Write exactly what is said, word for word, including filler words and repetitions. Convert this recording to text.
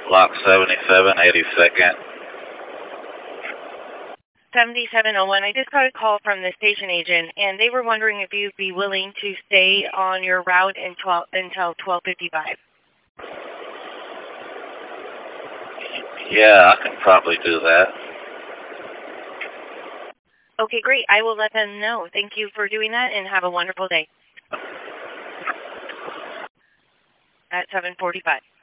Block seventy-seven, eighty-second. seventy-seven oh one. I just got a call from the station agent, and they were wondering if you'd be willing to stay on your route until until twelve fifty-five. Yeah, I can probably do that. Okay, great. I will let them know. Thank you for doing that, and have a wonderful day. At seven forty-five.